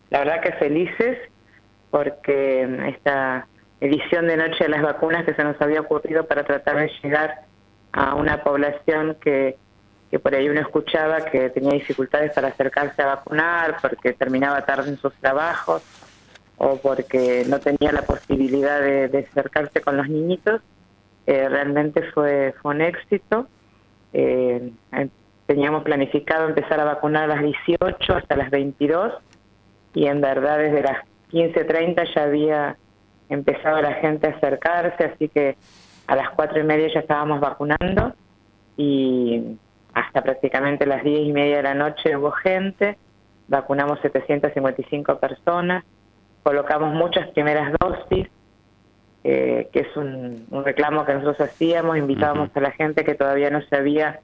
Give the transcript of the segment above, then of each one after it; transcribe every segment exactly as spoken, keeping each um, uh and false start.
la verdad que felices porque esta edición de Noche de las Vacunas que se nos había ocurrido para tratar de llegar a una población que, que por ahí uno escuchaba que tenía dificultades para acercarse a vacunar porque terminaba tarde en sus trabajos o porque no tenía la posibilidad de, de acercarse con los niñitos, eh, realmente fue, fue un éxito. Eh, teníamos planificado empezar a vacunar a las dieciocho hasta las veintidós y en verdad desde las quince treinta ya había empezado la gente a acercarse, así que a las cuatro y media ya estábamos vacunando y hasta prácticamente las diez y media de la noche hubo gente, vacunamos setecientas cincuenta y cinco personas, colocamos muchas primeras dosis, eh, que es un, un reclamo que nosotros hacíamos, invitábamos uh-huh. a la gente que todavía no se había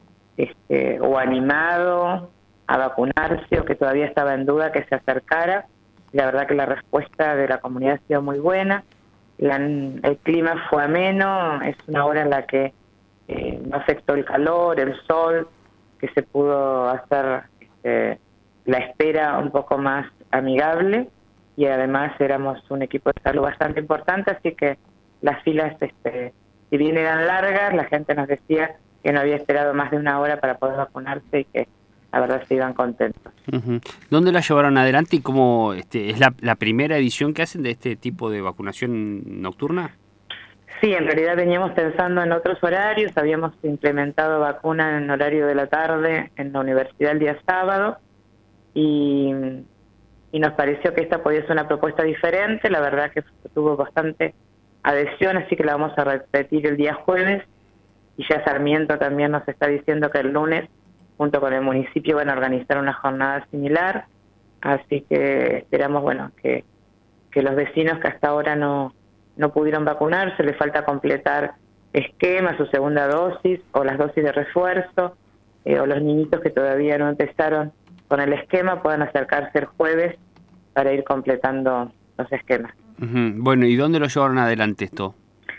este, o animado a vacunarse o que todavía estaba en duda que se acercara. La verdad que la respuesta de la comunidad ha sido muy buena. La, el clima fue ameno, es una hora en la que eh, no afectó el calor, el sol, que se pudo hacer este, la espera un poco más amigable y además éramos un equipo de salud bastante importante, así que las filas, este, si bien eran largas, la gente nos decía que no había esperado más de una hora para poder vacunarse y que la verdad se iban contentos. Uh-huh. ¿Dónde la llevaron adelante y cómo este, es la, la primera edición que hacen de este tipo de vacunación nocturna? Sí, en realidad veníamos pensando en otros horarios, habíamos implementado vacuna en horario de la tarde en la universidad el día sábado y, y nos pareció que esta podía ser una propuesta diferente, la verdad que tuvo bastante adhesión, así que la vamos a repetir el día jueves y ya Sarmiento también nos está diciendo que el lunes junto con el municipio van a organizar una jornada similar, así que esperamos bueno que, que los vecinos que hasta ahora no, no pudieron vacunarse, les falta completar esquema, su segunda dosis o las dosis de refuerzo, eh, o los niñitos que todavía no empezaron con el esquema puedan acercarse el jueves para ir completando los esquemas. Uh-huh. Bueno, ¿y dónde lo llevaron adelante esto?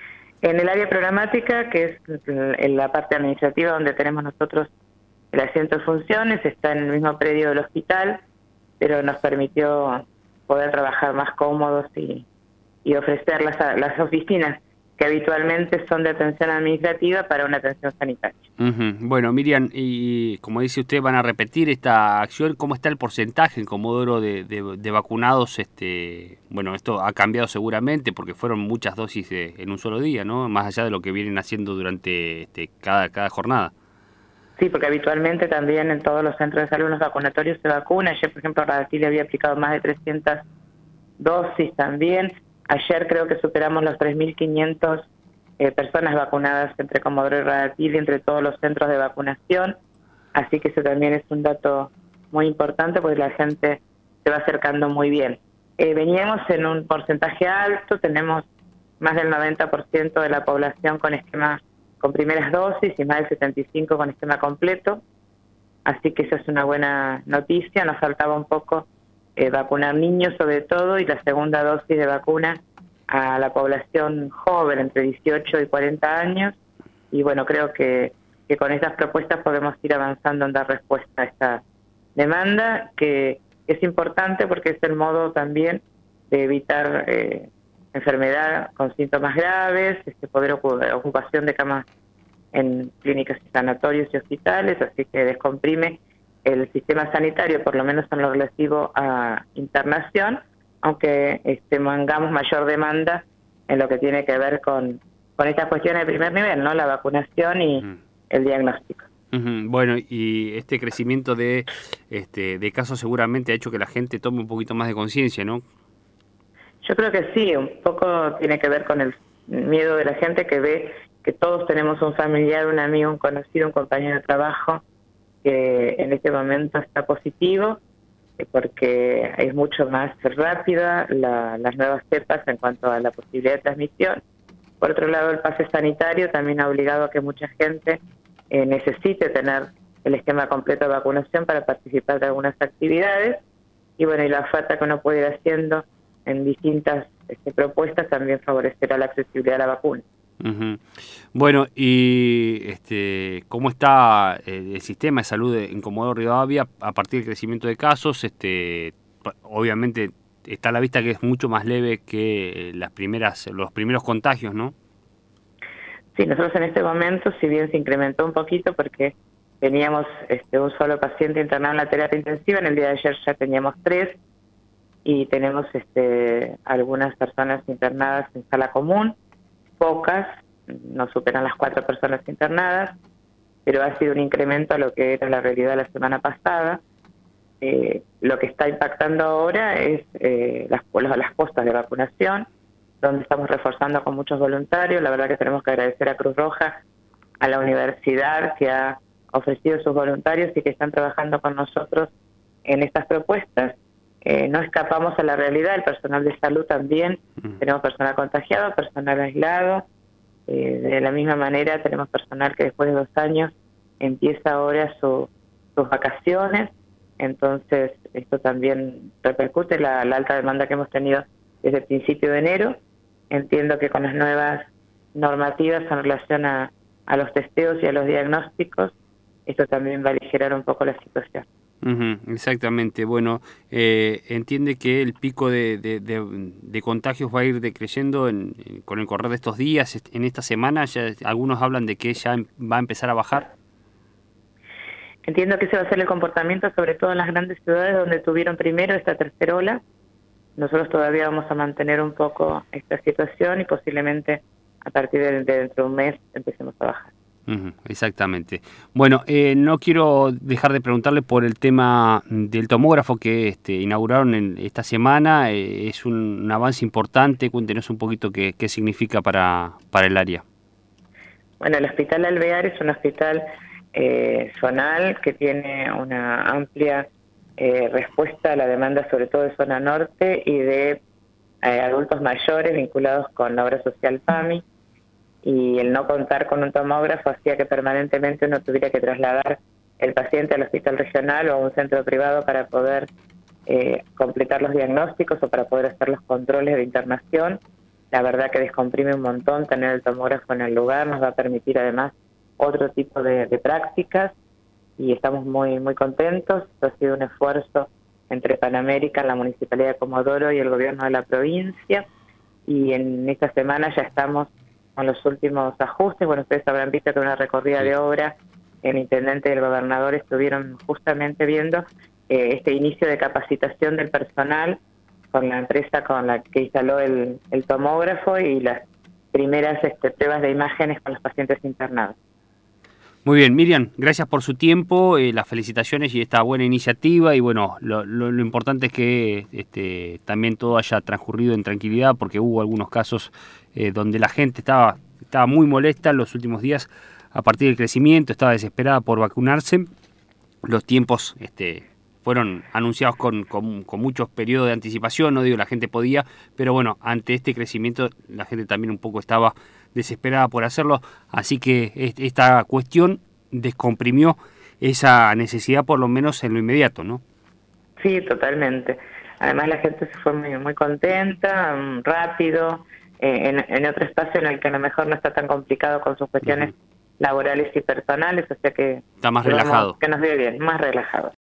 En el área programática, que es en la parte administrativa donde tenemos nosotros el asiento de funciones, está en el mismo predio del hospital, pero nos permitió poder trabajar más cómodos y, y ofrecer las, las oficinas que habitualmente son de atención administrativa para una atención sanitaria. Uh-huh. Bueno, Miriam, y como dice usted, van a repetir esta acción. ¿Cómo está el porcentaje en Comodoro de, de, de vacunados? Este, bueno, esto ha cambiado seguramente porque fueron muchas dosis de, en un solo día, ¿no? Más allá de lo que vienen haciendo durante este, cada, cada jornada. Sí, porque habitualmente también en todos los centros de salud, los vacunatorios se vacuna. Ayer, por ejemplo, Radatil había aplicado más de trescientas dosis también. Ayer creo que superamos los tres mil quinientas eh, personas vacunadas entre Comodoro y Radatil y entre todos los centros de vacunación. Así que eso también es un dato muy importante porque la gente se va acercando muy bien. Eh, veníamos en un porcentaje alto, tenemos más del noventa por ciento de la población con esquema con primeras dosis y más del setenta y cinco por ciento con esquema completo. Así que eso es una buena noticia. Nos faltaba un poco eh, vacunar niños sobre todo y la segunda dosis de vacuna a la población joven entre dieciocho y cuarenta años. Y bueno, creo que, que con estas propuestas podemos ir avanzando en dar respuesta a esta demanda, que es importante porque es el modo también de evitar eh, enfermedad con síntomas graves, este poder ocupación de camas en clínicas y sanatorios y hospitales, así que descomprime el sistema sanitario, por lo menos en lo relativo a internación, aunque este, tengamos mayor demanda en lo que tiene que ver con, con estas cuestiones de primer nivel, ¿no? La vacunación y uh-huh. el diagnóstico. Uh-huh. Bueno, y este crecimiento de, este, de casos seguramente ha hecho que la gente tome un poquito más de conciencia, ¿no? Yo creo que sí, un poco tiene que ver con el miedo de la gente que ve que todos tenemos un familiar, un amigo, un conocido, un compañero de trabajo que en este momento está positivo, porque es mucho más rápida la, las nuevas cepas en cuanto a la posibilidad de transmisión. Por otro lado, el pase sanitario también ha obligado a que mucha gente eh, necesite tener el esquema completo de vacunación para participar de algunas actividades. Y bueno, y la oferta que uno puede ir haciendo en distintas este, propuestas también favorecerá la accesibilidad a la vacuna. Uh-huh. Bueno, y este, ¿cómo está el, el sistema de salud en Comodoro Rivadavia a partir del crecimiento de casos? Este, obviamente está a la vista que es mucho más leve que las primeras, los primeros contagios, ¿no? Sí, nosotros en este momento, si bien se incrementó un poquito porque teníamos este, un solo paciente internado en la terapia intensiva, en el día de ayer ya teníamos tres y tenemos este, algunas personas internadas en sala común, pocas, no superan las cuatro personas internadas, pero ha sido un incremento a lo que era la realidad la semana pasada. Eh, lo que está impactando ahora es eh, las, las postas de vacunación, donde estamos reforzando con muchos voluntarios. La verdad que tenemos que agradecer a Cruz Roja, a la universidad que ha ofrecido sus voluntarios y que están trabajando con nosotros en estas propuestas. Eh, no escapamos a la realidad, el personal de salud también, uh-huh. Tenemos personal contagiado, personal aislado, eh, de la misma manera tenemos personal que después de dos años empieza ahora su, sus vacaciones, entonces esto también repercute la, la alta demanda que hemos tenido desde el principio de enero. Entiendo que con las nuevas normativas en relación a, a los testeos y a los diagnósticos, esto también va a aligerar un poco la situación. Uh-huh, exactamente. Bueno, eh, entiende que el pico de, de, de, de contagios va a ir decreciendo en, en, con el correr de estos días, en esta semana. Ya algunos hablan de que ya va a empezar a bajar. Entiendo que ese va a ser el comportamiento, sobre todo en las grandes ciudades donde tuvieron primero esta tercera ola. Nosotros todavía vamos a mantener un poco esta situación y posiblemente a partir de, de dentro de un mes empecemos a bajar. Uh-huh, exactamente. Bueno, eh, no quiero dejar de preguntarle por el tema del tomógrafo que este, inauguraron en esta semana. Eh, es un, un avance importante. Cuéntenos un poquito qué, qué significa para, para el área. Bueno, el Hospital Alvear es un hospital eh, zonal que tiene una amplia Eh, respuesta a la demanda sobre todo de zona norte y de eh, adultos mayores vinculados con la obra social PAMI, y el no contar con un tomógrafo hacía que permanentemente uno tuviera que trasladar el paciente al hospital regional o a un centro privado para poder eh, completar los diagnósticos o para poder hacer los controles de internación. La verdad que descomprime un montón tener el tomógrafo en el lugar, nos va a permitir además otro tipo de, de prácticas, y estamos muy muy contentos. Esto ha sido un esfuerzo entre Panamérica, la Municipalidad de Comodoro y el gobierno de la provincia, y en esta semana ya estamos con los últimos ajustes. Bueno, ustedes habrán visto que una recorrida sí. de obra, el intendente y el gobernador estuvieron justamente viendo eh, este inicio de capacitación del personal con la empresa con la que instaló el, el tomógrafo y las primeras este, pruebas de imágenes con los pacientes internados. Muy bien, Miriam, gracias por su tiempo, eh, las felicitaciones y esta buena iniciativa, y bueno, lo, lo, lo importante es que este, también todo haya transcurrido en tranquilidad, porque hubo algunos casos eh, donde la gente estaba, estaba muy molesta en los últimos días a partir del crecimiento, estaba desesperada por vacunarse. Los tiempos este, fueron anunciados con, con, con muchos periodos de anticipación, no digo la gente podía, pero bueno, ante este crecimiento la gente también un poco estaba desesperada por hacerlo, así que esta cuestión descomprimió esa necesidad por lo menos en lo inmediato, ¿no? Sí, totalmente. Además la gente se fue muy, muy contenta, rápido, eh, en, en otro espacio en el que a lo mejor no está tan complicado con sus cuestiones uh-huh. laborales y personales, o sea que... Está más relajado. Que nos vive bien, más relajado.